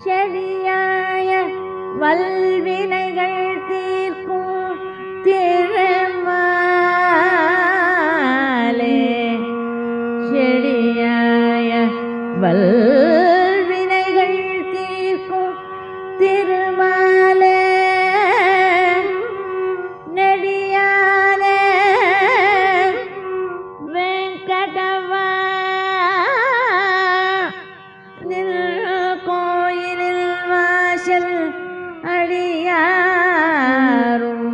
செடியாய வல்வினைகள் தீர்க்கும் திருமாலே செடியாய வல்வினைகள் தீர்க்கும் திருமாலே நெடியானே வெங்கடவா நில் கோயிலில் வாசல் அடியாரும்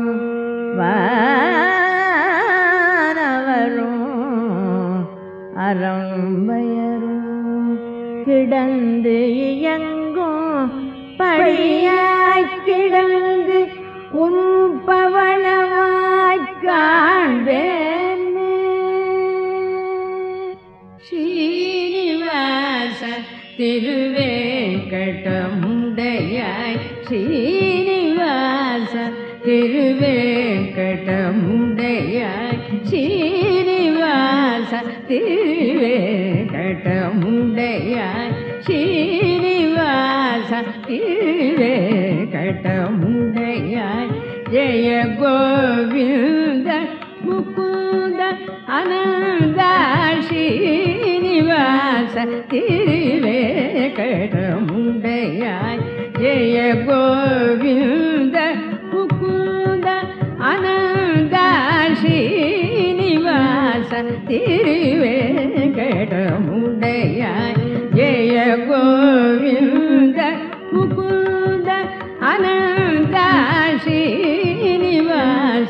வானவரும் அறம்பயரும் கிடந்து இயங்கும் படியாய்க் கிடந்து உன்பவனமாய்க் காண்பேன் ஸ்ரீனிவாச திருவேங்கடமுடையாய் ஸ்ரீனிவாச திருவேங்கடமுடையாய் ஸ்ரீனிவாச திருவேங்கடமுடையாய் ஸ்ரீனிவாச திருவேங்கடமுடையாய் ஜெய கோவிந்த முகுந்த அனந்த ஸ்ரீனிவாச திருவேங்கடமுடையாய் ஜெய கோவிந்த முகுந்த அனந்த ஸ்ரீனிவாச திருவேங்கடமுடையாய் ஜெய கோவிந்த முகுந்த அனந்த ஸ்ரீனிவாச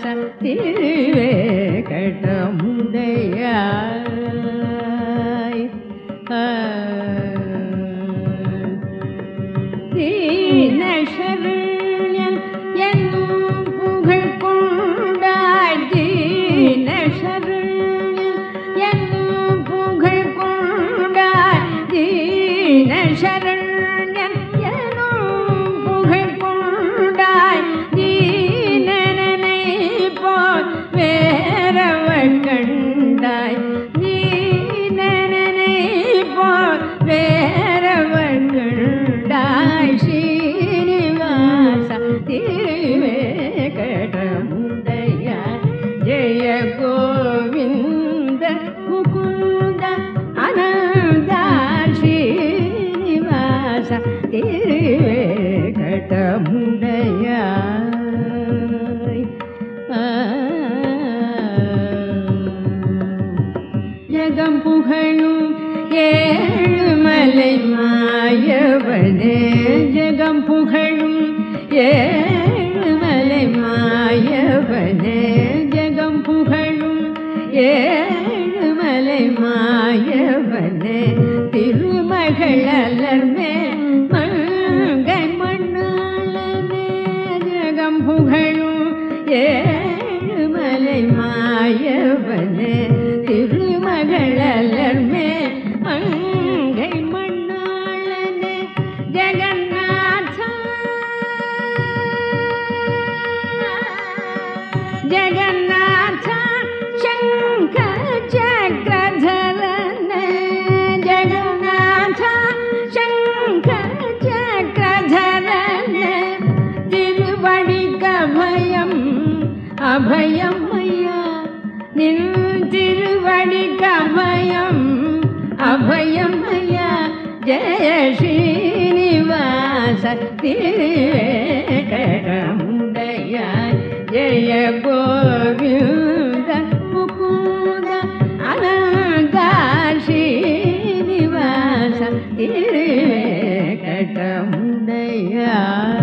திருவேங்கடமுடையாய் தீனசரண்யன் என்னும் புகழ் கொண்டாய் தீனசரண்யன் என்னும் புகழ் கொண்டாய் தீனசரண்யன் என்னும் புகழ் கொண்டாய் தீனனை போல் வேறவர் கண்டாய் தீனனை போல் வேறவர் கண்டாய் ஸ்ரீனிவாச திருவேங்கடமுடையாய் ஜெய கோவிந்த முகுந்த அனந்த ஸ்ரீனிவாச திருவேங்கடமுடையாய் ஜகம் புகழும் ஏழுமலை மாயவனே ஜகம் புகழும் ஏழுமலை மாயவனே ஜகம் புகழும் ஏழுமலை மாயவனே திருமகளர்மே மங்கை மண்ணாளனே ஜகம் புகழும் ஏழுமலை மாயவனே திருமகளர்மே மங்கை மண்ணாளனே ஜெகநாத ஜெகநாத சங்கர சக்கரதரனே ஜெகநாத சங்கர சக்கரதரனே திருவடிக்கு அபயம் அபயம் ஐயா நின் திருவடிக்கு அபயம் அபயம் ஐயா ஜெய ஸ்ரீனிவாச திருவேங்கடமுடையாய் ஜெய கோவிந்த முகுந்த அனந்த ஸ்ரீனிவாச திருவேங்கடமுடையாய்